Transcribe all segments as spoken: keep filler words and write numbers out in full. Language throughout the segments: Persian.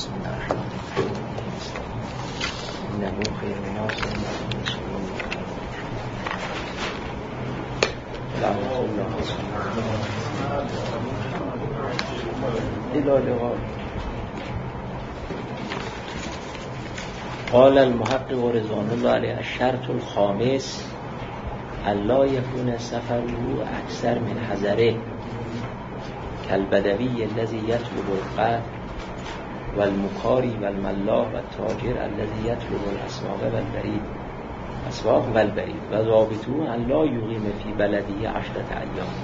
بسم الله الرحمن الرحیم. انه خیر الناس قال المحقق رضوان الله علیه الشرط الخامس الا یکون سفره اکثر من حضره کالبدوی الذی یطلب القطع والمکاری والملاح والتاجر الذی یطلب الاسواق والبرید اسواق والبرید و ضابطه ان لا یقیم فی بلده عشرة ایام.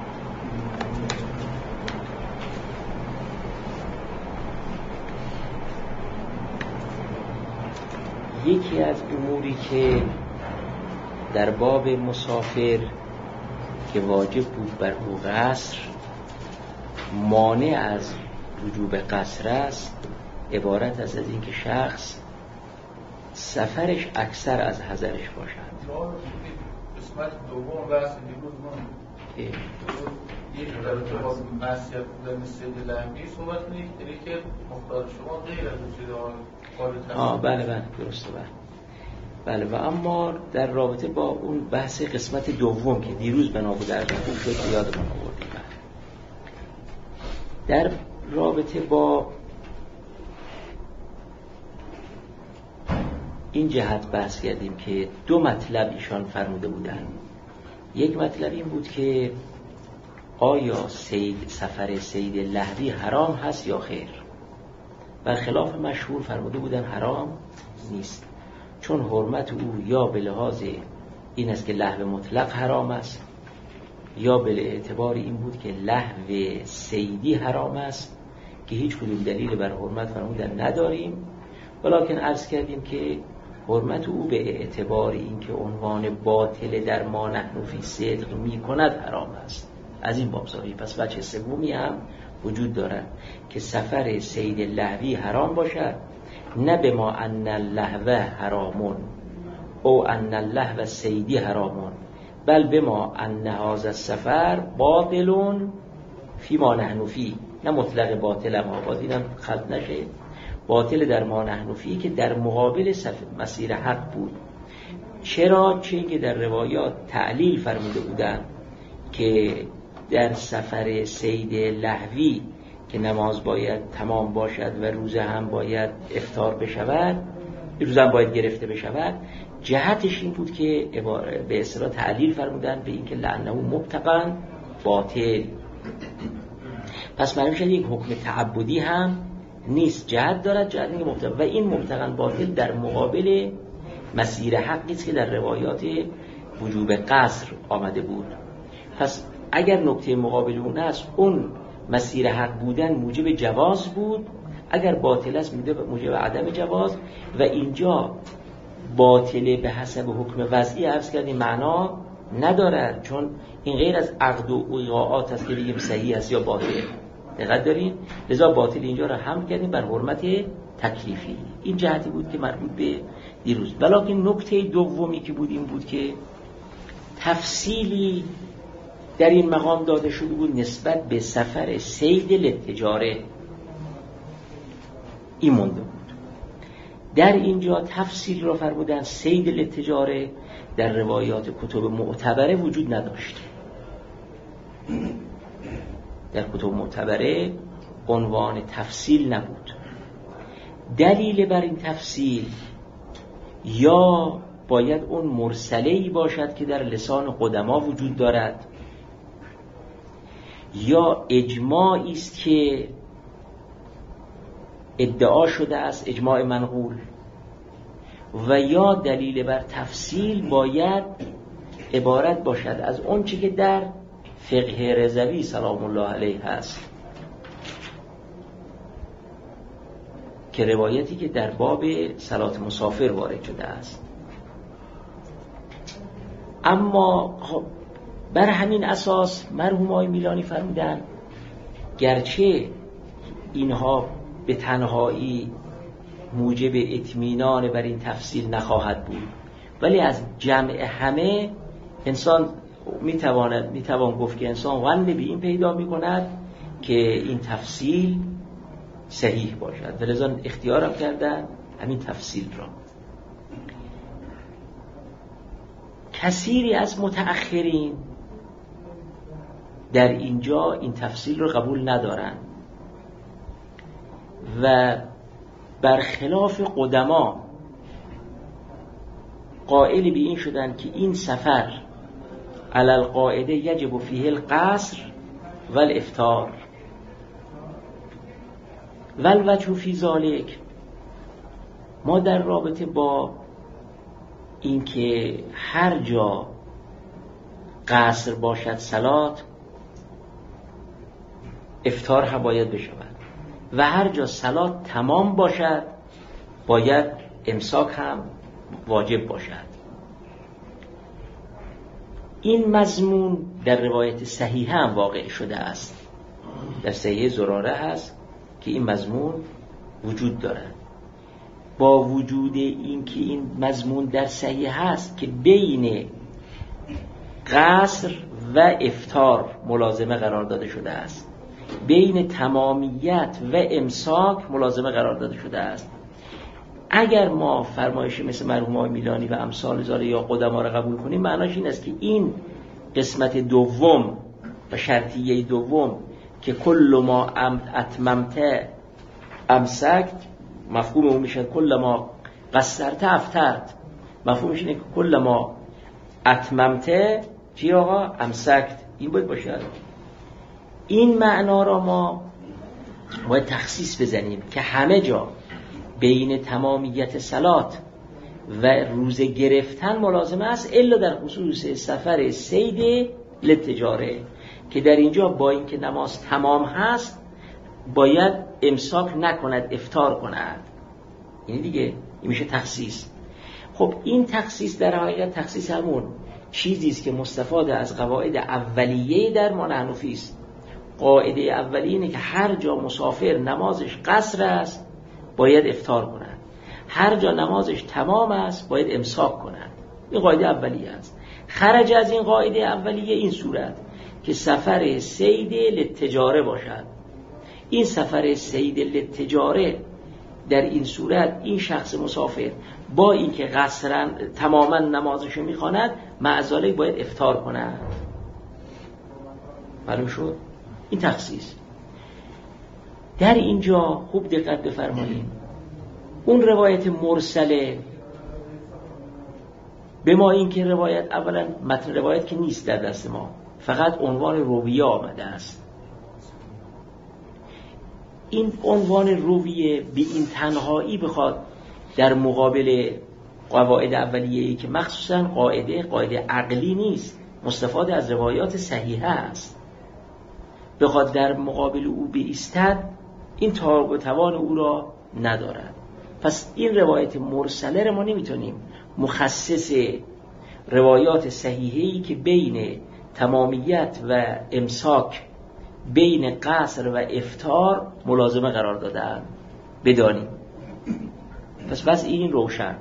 یکی از اموری که در باب مسافر که واجب بود بر او قصر مانع از وجوب قصر است عبارت است از اینکه شخص سفرش اکثر از حضرش باشد. قسمت دوم بحث دیروز ما یک در ارتباط معصیت بودن سید لحمی صحبت کنید، یعنی که مختار شما غیر از چیز قابل آه بله بله درسته بله بله و اما در رابطه با اون بحث قسمت دوم که دیروز بنا بود در خوب شد یادمون آوردیم، در رابطه با این جهت بحث کردیم که دو مطلب ایشان فرموده بودن. یک مطلب این بود که آیا سید سفر سید لهوی حرام هست یا خیر، و خلاف مشهور فرموده بودن حرام نیست، چون حرمت او یا به لحاظ این است که لهو مطلق حرام است یا به اعتبار این بود که لهو سیدی حرام است که هیچ کدوم دلیل بر حرمت فرمودن نداریم، ولکن عرض کردیم که حرمت او به اعتبار این که عنوان باطل در ما نحن فی صدق می کند حرام است. از این باب زاویه پس وجه سومی هم وجود دارد که سفر سید لهوی حرام باشد، نه به ما ان اللهو حرامون او ان اللهو سیدی حرامون، بل به ما ان هذا السفر باطلون فی ما نحن فی، نه مطلق باطل ما باز اینم خلط نشه، باطل در ما نحن فی که در مقابل مسیر حق بود. چرا؟ چون که در روایات تعلیل فرموده بودن که در سفر سید لهوی که نماز باید تمام باشد و روزه هم باید افطار بشود، روزه هم باید گرفته بشود، جهتش این بود که به اصطلاح تعلیل فرمودن به این که لعنه مبتقا باطل، پس معنی شد یک حکم تعبدی هم نیست، جهت دارد، جهت اینکه مبتقا، و این مبتقا باطل در مقابل مسیر حقی است که در روایات وجوب قصر آمده بود. پس اگر نکته مقابل اون است اون مسیر حق بودن موجب جواز بود، اگر باطل است موجب عدم جواز، و اینجا باطله به حسب حکم وضعی عرض کردیم معنا ندارد، چون این غیر از عقد و ایقاعات است که بگیم صحیح است یا باطل. دقت دارین؟ لذا باطل اینجا را حمل کردیم بر حرمت تکلیفی. این جهتی بود که مربوط به دیروز. ولیکن نکته دومی که بود این بود که تفصیلی در این مقام داده شده بود نسبت به سفر سید للتجاره، این مونده بود. در اینجا تفصیل را فرمودن سید للتجاره در روایات کتب معتبره وجود نداشت. در کتب معتبره عنوان تفصیل نبود. دلیل بر این تفصیل یا باید اون مرسله‌ای باشد که در لسان قدما وجود دارد، یا اجماعی است که ادعا شده است، اجماع منقول، و یا دلیل بر تفصیل باید عبارت باشد از اون چی که در فقه رضوی سلام الله علیه هست، که روایتی که در باب صلات مسافر وارد شده است. اما خب بر همین اساس مرحوم آقای میلانی فرمودن گرچه اینها به تنهایی موجب اطمینان بر این تفصیل نخواهد بود، ولی از جمع همه انسان میتواند میتوان گفت که انسان غن به این پیدا میکند که این تفصیل صحیح باشد و لذا اختیارم کردن همین تفصیل را. کثیری از متأخرین در اینجا این تفصیل رو قبول ندارن و برخلاف قدما قائل به این شدن که این سفر علی القاعده یجب فیه القصر و الافطار و الوجه فی ذلک. ما در رابطه با اینکه هر جا قصر باشد صلات، افطار هم باید بشود و هر جا صلات تمام باشد باید امساک هم واجب باشد. این مضمون در روایت صحیحه هم واقع شده است. در صحیح زراره هست که این مضمون وجود دارد. با وجود این که این مضمون در صحیح هست که بین قصر و افطار ملازمه قرار داده شده است، بین تمامیت و امساک ملازمه قرار داده شده است. اگر ما فرمایش مثل مرحوم آقای میلانی و امثال زاره یا قدما را قبول کنیم، معناش این است که این قسمت دوم و شرطیه دوم که کل ما اتممت امسکت، مفهوم اون میشه کل ما قصرت افترت، مفهومش اینه که کل ما اتممت چی آقا امسکت، این باید باشه. این معنا را ما باید تخصیص بزنیم که همه جا بین تمامیت صلات و روزه گرفتن ملازمه است، الا در خصوص سفر صید للتجاره که در اینجا با اینکه نماز تمام هست باید امساک نکند، افطار کند. این دیگه این میشه تخصیص. خب این تخصیص در حقیقت تخصیص همون چیزی است که مستفاد از قواعد اولیه در ما حنفی است. قاعده اولیه اینه که هر جا مسافر نمازش قصر است باید افطار کند، هر جا نمازش تمام است باید امساک کند. این قاعده اولیه است. خرج از این قاعده اولیه این صورت که سفر صید للتجاره باشد. این سفر صید للتجاره در این صورت این شخص مسافر با اینکه قصرا تماما نمازشو میخواند معذاله باید افطار کند. معلوم شد؟ این تخصیص. در اینجا خوب دقت بفرمایید، اون روایت مرسله به ما این که روایت اولا متن روایت که نیست در دست ما، فقط عنوان رویه آمده است. این عنوان رویه به این تنهایی بخواد در مقابل قواعد اولیه‌ای که مخصوصا قاعده قاعده عقلی نیست، مستفاد از روایات صحیحه است، بخواد در مقابل او بایستد، این طاقت و توان او را ندارد. پس این روایت مرسله را ما نمیتونیم مخصص روایات صحیحه‌ای که بین تمامیت و امساک، بین قصر و افطار ملازمه قرار دادن بدانیم. پس بس این روشن.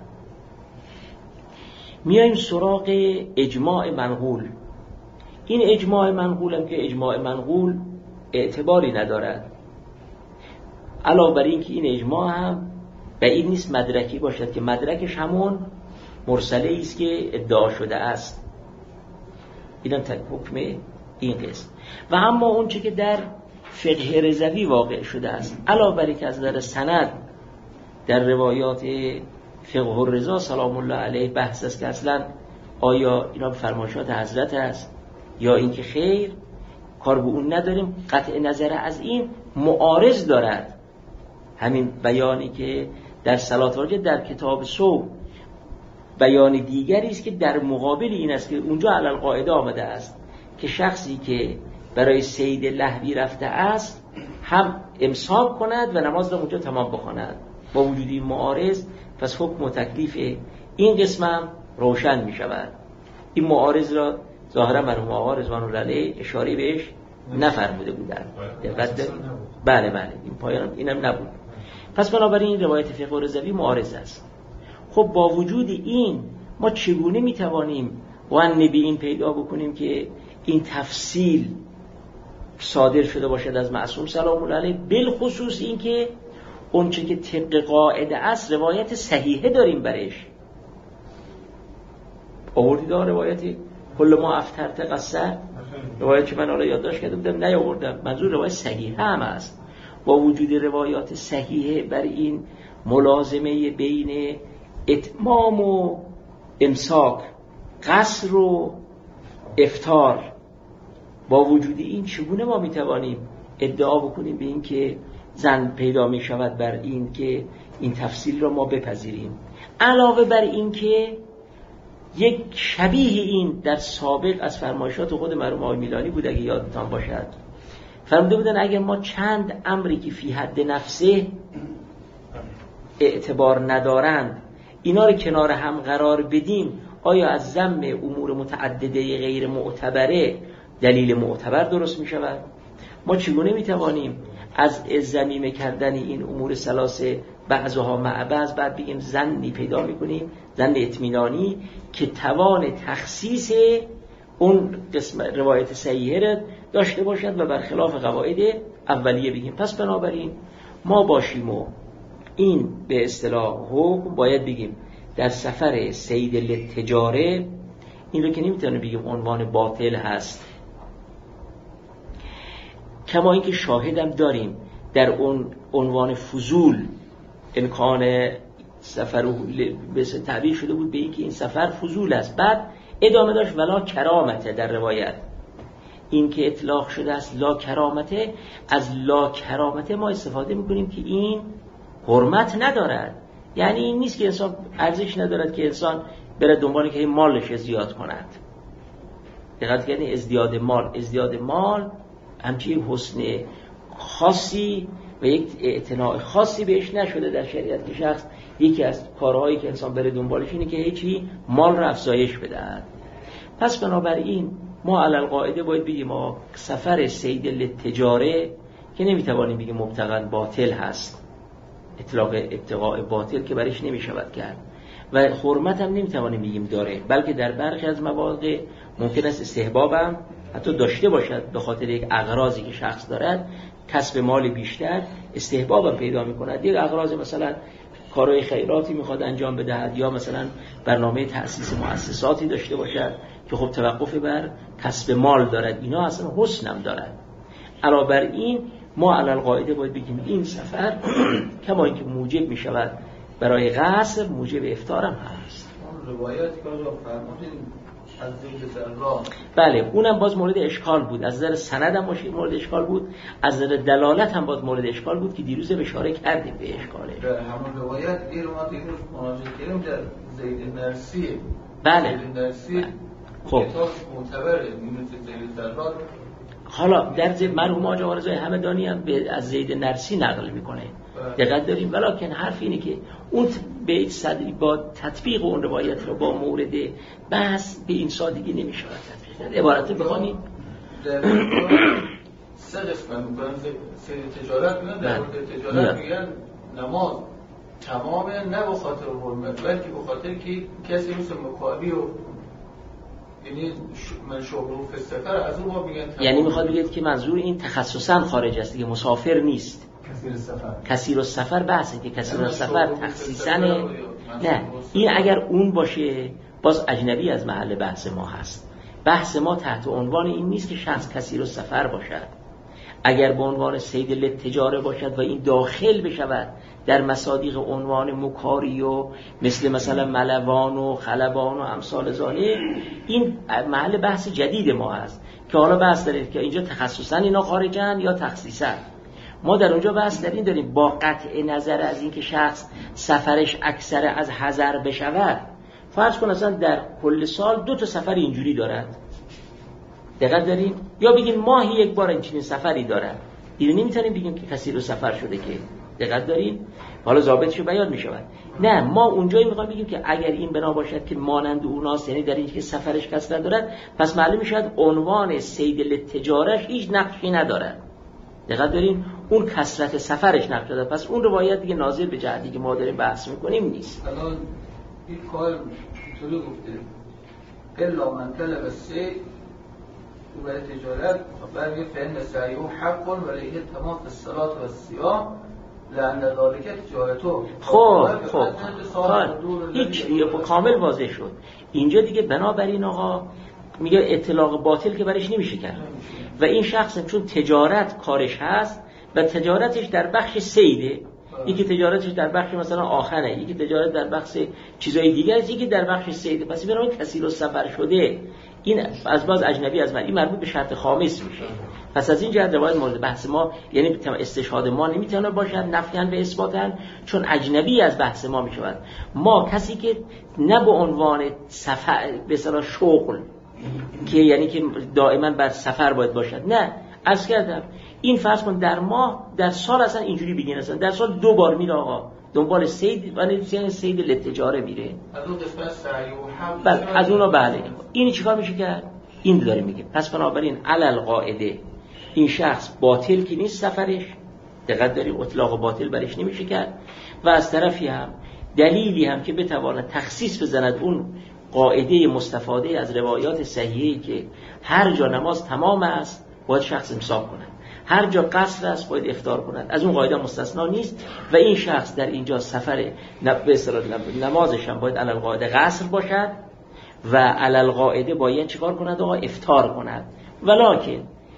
میایم سراغ اجماع منقول. این اجماع منقول هم که اجماع منقول اعتباری ندارد، علاوه بر این که این اجماع هم بعید نیست مدرکی باشد که مدرکش همون مرسله است که ادعا شده است. اینم حکم این قسم. و اما اون چه که در فقه رضوی واقع شده است، علاوه بر اینکه از نظر سند در روایات فقه الرضا سلام الله علیه بحث است که اصلا آیا اینا به فرمایشات حضرت است یا اینکه خیر، کار به اون نداریم. قطع نظر از این معارض دارد همین بیانی که در صلات واجب در کتاب صوم بیان دیگری است که در مقابل این است که اونجا علی القاعده آمده است که شخصی که برای صید لهوی رفته است هم امساک کند و نماز را اونجا تمام بخواند. با وجود این معارض پس حکم و تکلیف این قسم هم روشن می شود. این معارض را ظاهرا مرحوم آقا رضوان الله علیه اشاره بهش نفرموده بودند. بله بله این پایان اینم نبود. پس بنابراین این روایت فقه رضوی معارض است. خب با وجود این ما چگونه میتوانیم وان به این پیدا بکنیم که این تفصیل صادر شده باشد از معصوم سلام الله علیه، بالخصوص این که اون چه که طبق قاعده است روایت صحیحه داریم برش. آوردید روایتی کل ما افترت قصه، روایت که من حالا یادداشت کرده بودم نیاوردم، منظور روایت صحیحه هم است. با وجود روایات صحیحه بر این ملازمه بین اتمام و امساک، قصر و افطار، با وجود این چگونه ما میتوانیم ادعا بکنیم به این که زن پیدا می شود بر این که این تفصیل را ما بپذیریم؟ علاوه بر این که یک شبیه این در سابق از فرمایشات خود مرحوم آقای میلانی بود، اگه یادتان باشد فرموده بودن اگر ما چند امری که فی حد نفسه اعتبار ندارند اینا رو کنار هم قرار بدیم، آیا از ذم امور متعدده غیر معتبره دلیل معتبر درست می شود؟ ما چگونه می توانیم از ذمیمه کردن این امور ثلاثه بعضها مع بعض بعد بگیم ظنی پیدا می کنیم، ظن اطمینانی که توان تخصیص اون قسم روایت صحیحه را داشته باشد و برخلاف قواعد اولیه بگیم؟ پس بنابراین ما باشیم و این به اصطلاح حکم باید بگیم در سفر صید للتجاره، این رو که نمیتونه بگیم عنوان باطل هست، کما اینکه شاهدم داریم در اون عنوان فضول امکان سفر به تعبیر شده بود به اینکه این سفر فضول است. بعد ادامه داشت ولا کرامته در روایت، این که اطلاق شده است لا کرامته، از لا کرامته ما استفاده میکنیم که این حرمت ندارد، یعنی این نیست که انسان ارزش ندارد که انسان بره دنبال که مالش زیاد کند. دقت کنید ازدیاد مال، ازدیاد مال همچین حسن خاصی و یک اعتناع خاصی بهش نشده در شریعت که شخص یکی از کارهایی که انسان بره دنبالش اینه که هیچی مال را افزایش بدهد. پس بنابراین ما علی القاعده باید بگیم ما سفر صید للتجاره که نمیتوانیم بگیم مبتغا باطل هست، اطلاق ابتغاء باطل که برش نمیشود کرد و حرمت هم نمیتوانیم بگیم داره، بلکه در برخی از مواقع ممکن است استحباب هم حتی داشته باشد به خاطر یک اغراضی که شخص دارد، کسب مال بیشتر استحباب هم پیدا میکند، یک اغراض مثلا کارهای خیراتی میخواد انجام بدهد یا مثلا برنامه تأسیس مؤسساتی داشته باشد که خب توقف بر کسب مال دارد، اینا اصلا حسن هم دارد. علاوه بر این ما علی القاعده باید بگیم این سفر کما اینکه موجب میشود برای قصر موجب افطار هم هست. روایت که آقا فرمودین از زید زرار، بله اونم باز مورد اشکال بود، از نظر سند هم مورد اشکال بود، از نظر دلالت هم باز مورد اشکال بود که دیروز اشاره کردیم به اشکاله. به همون روایت این ما دیروز مراجعه کردیم در زید نرسی. بله زید نرسی بله. خب کتاب معتبره میونه زید زرار. حالا در مرحوم آقا جوارزای همدانی هم از زید نرسی نقل میکنه، دقت داریم، ولیکن حرف اینه که اون بیت صدری با تطبیق اون روایت رو با مورد بحث به این سادگی نمیشه تطبیق. عبارت بخونید در سه قسمت میگن سید تجارت میگن، در مورد تجارت میگن نماز تمامه نه به خاطر حرمت بلکه به خاطر که کسی مثل مکابی و یعنی من شغل فستفر از اون ما میگن، یعنی میخواد بگید که منظور این تخصصا خارج است دیگه، مسافر نیست. کثیر السفر کثیر السفر بحثه که کثیر السفر تخصیصا نه، این اگر اون باشه باز اجنبی از محل بحث ما هست. بحث ما تحت عنوان این نیست که شخص کثیر السفر باشد، اگر به عنوان صید للتجاره باشد و این داخل بشود در مصادیق عنوان مکاری و مثل مثلا ملوان و خلبان و امثال ذالک، این محل بحث جدید ما هست که حالا بحث دارید که اینجا تخصصا اینا خارجن یا تخصیصا. ما در اونجا بحث داریم داریم با قطع نظر از اینکه شخص سفرش اکثر از حضر بشود، فرض کن اصلا در کل سال دو تا سفر اینجوری دارد، دقت داریم، یا بگیم ماهی یک بار این سفری دارد، دیگه نمیتونیم بگیم که کسی رو سفر شده که، دقت داریم، حالا ضابطش بیان میشود. نه ما اونجایی میخوایم بگیم که اگر این بنا باشد که مانند اوناست، یعنی در این که سفرش کسرت دارد، پس معلوم میشود عنوان صید للتجارش هیچ نقشی ندارد، دقت داریم، اون کسرت سفرش نقش داره، پس اون روایت دیگه ناظر به جهتی که ما داریم بحث میکنیم نیست. الان این کار طوری گفته الا من طلب السید برای تجارت برای فهم سعیه حق ولی تمام الصلاه و الصيام لأن ذلك تجارته. خب خب هیچ کامل واضح شد اینجا دیگه. بنابراین آقا میگه اطلاق باطل که برش نمیشه کرد و این شخص چون تجارت کارش هست و تجارتش در بخش سیده، یکی تجارتش در بخش مثلا آخره، یکی تجارت در بخش چیزای دیگه است، یکی در بخش سیده، پس برای کثیر السفر شده این از باز اجنبی از من، این مربوط به شرط خامس میشه. پس از این جهت روایت مورد بحث ما یعنی استشهاد ما نمیتونه باشد نفیاً و اثباتاً، چون اجنبی از بحث ما میشود. ما کسی که نه به عنوان سفر به اصطلاح شغل که یعنی که دائما بر سفر باید باشد، نه عرض کردم این فرض کن در ماه در سال اصلا اینجوری بگین اصلا در سال دو بار میره آقا دنبال صید و یعنی صید لتجاره میره از اون قسمت سعی و حق بله از اونها. بله این چیکار میشه کرد؟ این داره میگه. پس بنابراین علل قاعده این شخص باطل که نیست سفرش، دقت داریم اطلاق باطل برش نمیشه کرد و از طرفی هم دلیلی هم که بتواند تخصیص بزند اون قاعده مستفاده از روایات صحیحی که هر جا نماز تمام است باید شخص امساک کند، هر جا قصر است باید افطار کند، از اون قاعده مستثنا نیست و این شخص در اینجا سفر به اصطلاح نمازش هم باید علل قاعده قصر باشد و علل قاعده باید چیکار کند آقا؟ افطار کند. ولکن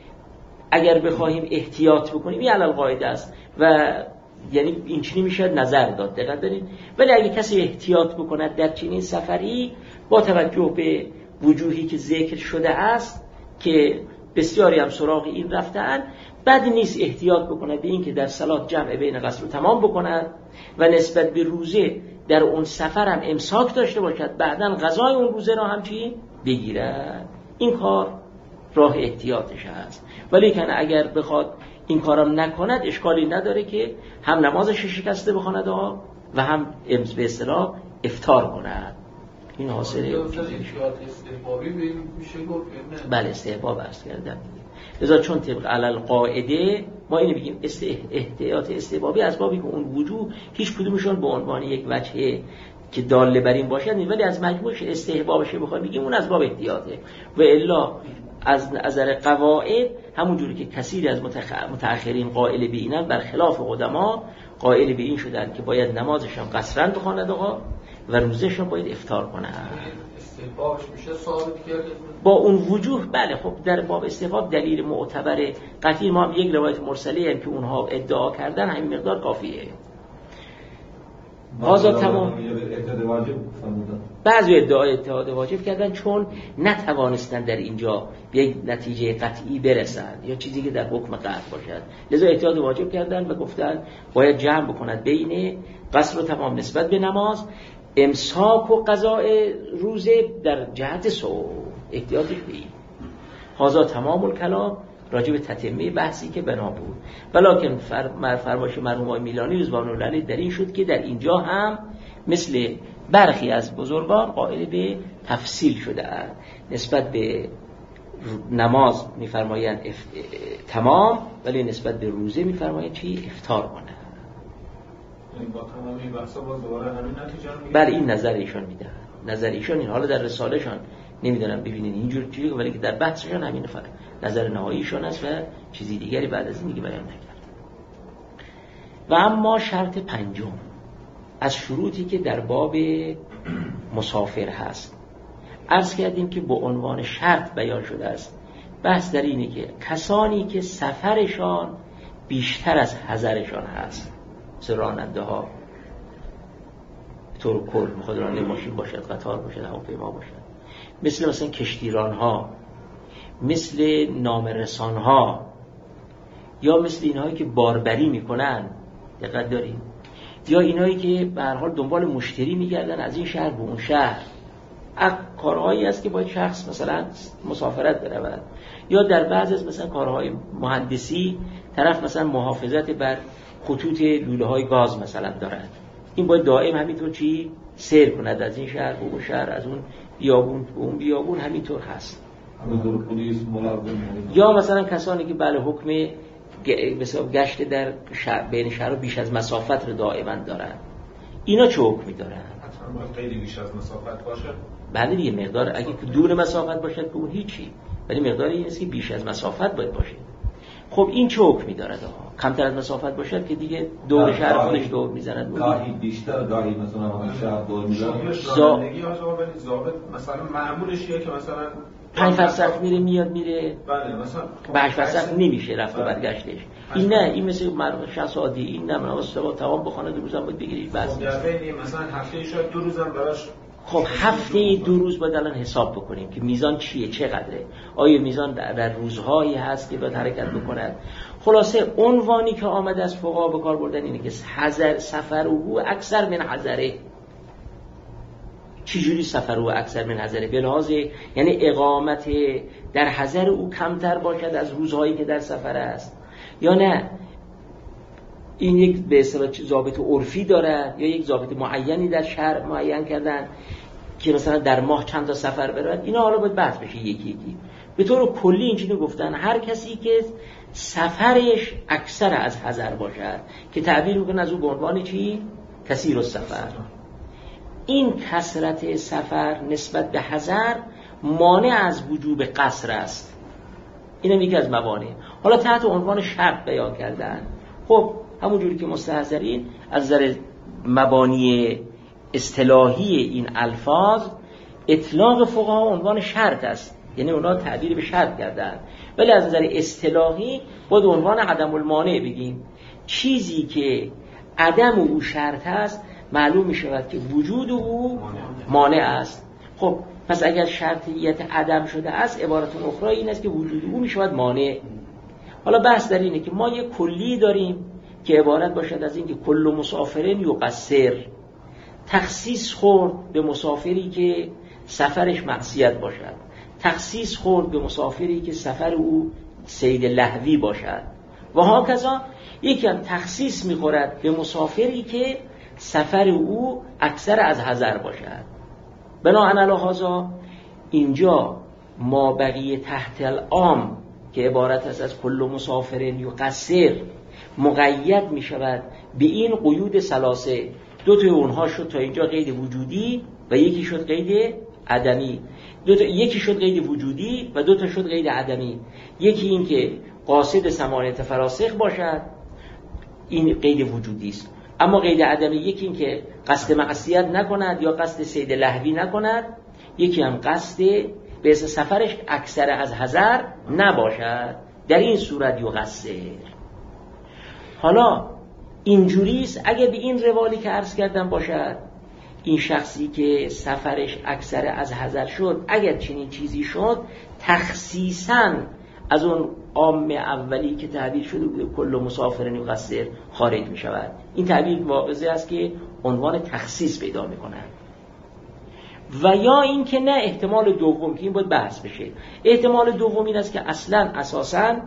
اگر بخواهیم احتیاط بکنیم این علل قاعده است و یعنی این چنین میشه نظر داد، دقت دارین. ولی اگه کسی احتیاط بکند در چنین سفری با توجه به وجوهی که ذکر شده است که بسیاری هم سراغ این رفتن، بد نیست احتیاط بکند به این که در صلات جمع بین قصر رو تمام بکند و نسبت به روزه در اون سفر هم امساک داشته باشد، بعداً غذای اون روزه را هم چی بگیرد. این کار راه احتیاطش هست. ولی کنه اگر بخواد این کارم نکند اشکالی نداره که هم نمازش شکسته بخواند و هم امز به اصطلاح افطار کند. این حاصله استحبابی میشه گفت. بله استحباب عرض کردم. لذا چون طبق علل قاعده ما اینو بگیم احتیاط استحبابی از بابی که اون وجوه هیچ کدومشون به عنوان یک وجه که داله بر این باشد، ولی از مجموعش استحبابش بخوام بگیم اون از باب احتیاطه. و الا از نظر قواعد همونجوری که کثیری از متأخرین قائل به اینن برخلاف قدما قائل به این شدن که باید نمازشون قصرن بخواند آقا و روزشون باید افطار کنه. استحبابش میشه ثابت کرد با اون وجوه. بله خب در باب استحباب دلیل معتبر قطعی ما هم یک روایت مرسله هم که اونها ادعا کردن همین مقدار کافیه. آزاد تمام بعضی ادعای اتحاد واجب کردن چون نتوانستن در اینجا به یک نتیجه قطعی برسند یا چیزی که در حکم قطع باشد، لذا اتحاد واجب کردن و گفتن باید جمع بکند بین قصر و تمام نسبت به نماز، امساک و قضاء روزه در جهت صوم. احتیاطش به این آزاد تمام الکلام راجع به تتمه بحثی که بنا بود. ولکن فر فرمایش مرحوم آقای میلانی رضوان الله علیه در این شد که در اینجا هم مثل برخی از بزرگان قائل به تفصیل شده است. نسبت به نماز میفرمایند اف... تمام، ولی نسبت به روزه میفرمایند چی؟ افطار کنه. یعنی با تمام این بحثا باز دوباره همین نتیجه رو میگیره. بله این نظر ایشون میدن. نظر ایشون این حالا در رسالهشون نمیدونم ببینید اینجور چیزی، ولی که در بحثشون همین فرق نظر نهاییشون است و چیزی دیگری بعد از این دیگه بیان نکرد. و اما شرط پنجم از شروطی که در باب مسافر هست عرض کردیم که با عنوان شرط بیان شده است. بحث در اینه که کسانی که سفرشان بیشتر از حضرشان هست، مثل راننده ها طور کل میخواد راننده ماشین باشد، قطار باشد، هواپیما باشد، مثل مثلا کشتیران ها، مثل نامرسان ها، یا مثل اینهایی که باربری میکنن، دقت داریم، یا اینهایی که به هر حال دنبال مشتری میگردن از این شهر به اون شهر. کارهایی است که باید شخص مثلا مسافرت برود، یا در بعض از مثلا کارهای مهندسی طرف مثلا محافظت بر خطوط لوله های گاز مثلا دارد، این باید دائم همینطور چی سیر کند از این شهر به اون شهر، از اون بیابون به اون بیابون، همینطور هست. یا مثلا کسانی که بله حکم مثلا گشت در شهر بین شهر بیش از مسافت رو دائما دارن، اینا چه حکمی دارن؟ حتما باید خیلی بیش از مسافت باشه. بله دیگه مقدار، اگه دور مسافت باشه که اون هیچی، ولی مقدار این است که بیش از مسافت باید باشه. خب این چه حکمی دارد آقا؟ کمتر از مسافت باشد که دیگه دور شهر خودش دور میزنند، گاهی بیشتر گاهی مثلا شهر دور میزنند. زندگی ها ولی ضابط مثلا معمولش اینه که مثلا پنج فرسخ میره میاد میره، بله مثلا پنج فرسخ نمیشه رفت و برگشتش. این نه، این مثل مرد شخص عادی، این نه مناسبه با تمام بخونه دو روزم باید بگیریش بس. خب مثلا هفته شاید دو روزم براش. خب هفته دو روز باید الان حساب بکنیم که میزان چیه، چقدره، آیا میزان در, در روزهایی هست که باید حرکت بکند. خلاصه عنوانی که آمده از فقها به کار بردن اینه که حذر سفر او اکثر من حذره. چجوری سفر او اکثر من حذره؟ به لحاظ یعنی اقامت در حذر او کمتر باشد از روزهایی که در سفر است، یا نه این یک به اصطلاح ضابط عرفی داره یا یک ضابط معینی در شرع معین کردن که مثلا در ماه چند تا سفر برود. اینا حالا باید بحث بشه یکی یکی. به طور کلی اینجوری گفتن هر کسی که سفرش اکثر از حذر باشد که تعبیر میکنن از اون به عنوان چی؟ کثیر السفر. این کثرت سفر نسبت به حذر مانع از وجوب قصر است. اینم یکی از موانع. حالا تحت عنوان شرط بیان کردن. خب همون جوری که مستحضرین از نظر مبانی اصطلاحی این الفاظ اطلاق فقها عنوان شرط است، یعنی اونا تعبیر به شرط کردن، ولی از نظر اصطلاحی باید عنوان عدم المانع بگیم. چیزی که عدم او شرط است معلوم می شود که وجود او مانع است. خب پس اگر شرطیت عدم شده است، عبارت اخرى این است که وجود او می شود مانع. حالا بحث در اینه که ما یک کلی داریم که عبارت باشد از این که کل مسافرین یقصر، تخصیص خورد به مسافری که سفرش معصیت باشد، تخصیص خورد به مسافری که سفر او صید لهوی باشد، و هاکذا یکی هم تخصیص می‌خورد به مسافری که سفر او اکثر از حذر باشد. بناهن علی هذا اینجا ما بقیه تحت العام که عبارت است از کل مسافرین یقصر مقید می شود به این قیود ثلاثه. دو تا اونها شد تا اینجا قید وجودی و یکی شد قید عدمی. دو تا یکی شد قید وجودی و دو تا شد قید عدمی. یکی این که قاصد ثمانیت فراسخ باشد، این قید وجودی است. اما قید عدمی یکی این که قصد معصیت نکند یا قصد صید لهوی نکند، یکی هم قصد به اسم سفرش اکثر از حذر نباشد. در این صورت یقصر. حالا اینجوریست اگه به این روالی که عرض کردم باشد، این شخصی که سفرش اکثر از حذر شد، اگر چنین چیزی شد، تخصیصاً از اون عام اولی که تعبیر شده بوده کل مسافرین یقصر خارج می شود. این تعبیر واضح است که عنوان تخصیص پیدا می کند. و یا این که نه، احتمال دوم که این باید بحث بشه. احتمال دوم این است که اصلاً اساساً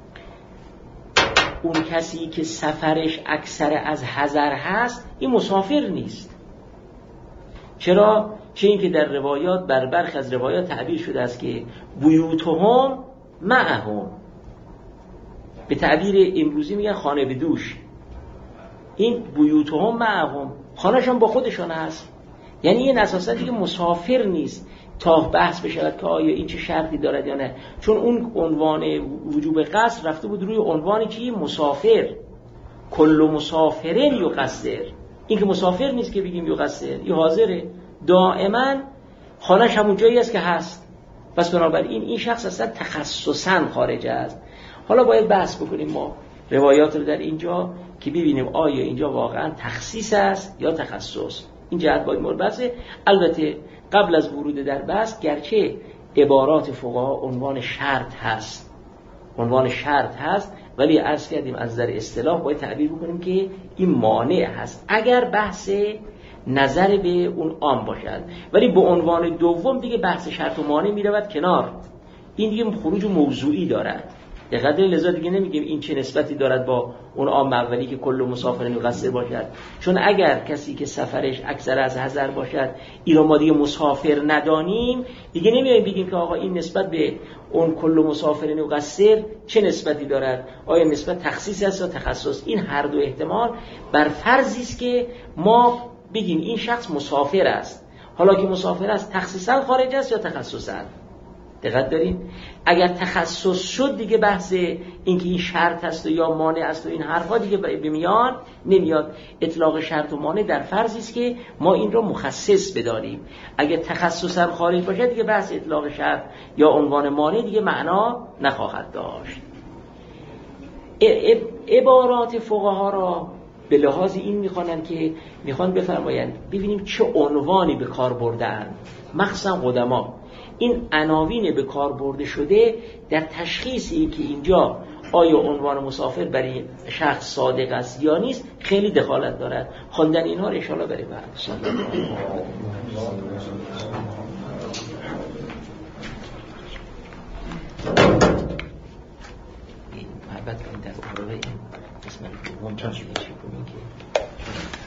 اون کسی که سفرش اکثر از حذر هست این مسافر نیست. چرا؟ چه این که در روایات بر برخی از روایات تعبیر شده است که بیوتهم معهم، به تعبیر امروزی میگن خانه به دوش. این بیوتهم معهم، خانهشان با خودشان هست. یعنی این اساسا دیگه مسافر نیست تا بحث بشود که آیا این چه شرطی دارد یا نه، چون اون عنوان وجوب قصر رفته بود روی عنوان چی؟ مسافر. کل مسافرین یقصر. این که مسافر نیست که بگیم یقصر، این حاضره، دائما خانه‌ش همون جایی است که هست. پس بنابراین این شخص اصلا تخصصاً خارج است. حالا باید بحث بکنیم ما روایات رو در اینجا که ببینیم آیا اینجا واقعا تخصیص است یا تخصص. این جهت باید مورد بحثه. البته قبل از ورود در بحث گرچه عبارات فقها عنوان شرط هست، عنوان شرط هست، ولی عرض کردیم از نظر اصطلاح باید تعبیر بکنیم که این مانع هست اگر بحث نظر به اون عام باشد، ولی به عنوان دوم دیگه بحث شرط و مانع می رود کنار. این دیگه خروج موضوعی دارد. دقیقاً لذا دیگه نمیگیم این چه نسبتی دارد با اون عام اولی که کل مسافرین یقصر باشد، چون اگر کسی که سفرش اکثر از حذر باشد اینا ما دیگه مسافر ندانیم، دیگه نمیایم بگیم که آقا این نسبت به اون کل مسافرین یقصر چه نسبتی دارد، آیا نسبت تخصیص است یا تخصص. این هر دو احتمال بر فرضی است که ما بگیم این شخص مسافر است. حالا که مسافر است تخصیصا خارج است یا تخصصا. دقت دارین؟ اگر تخصص شد دیگه بحث اینکه این شرط است و یا مانع است و این حرفا دیگه به میان نمیاد. اطلاق شرط و مانع در فرضی است که ما این رو مخصص بدانیم. اگر تخصص هم خارج باشه دیگه بحث اطلاق شرط یا عنوان مانع دیگه معنا نخواهد داشت. عبارات فقها را به لحاظ این میخوانن که میخوان بفرمایند ببینیم چه عنوانی به کار بردن، مخصوصا قدما این عناوین به کار برده شده در تشخیصی که اینجا آیا عنوان مسافر برای شخص صادق است یا نیست خیلی دخالت دارد. خواندن اینها رو ان شاءالله برای بعد این محبت کنید در اخرای این قسمت دوم چند شده چی کنید که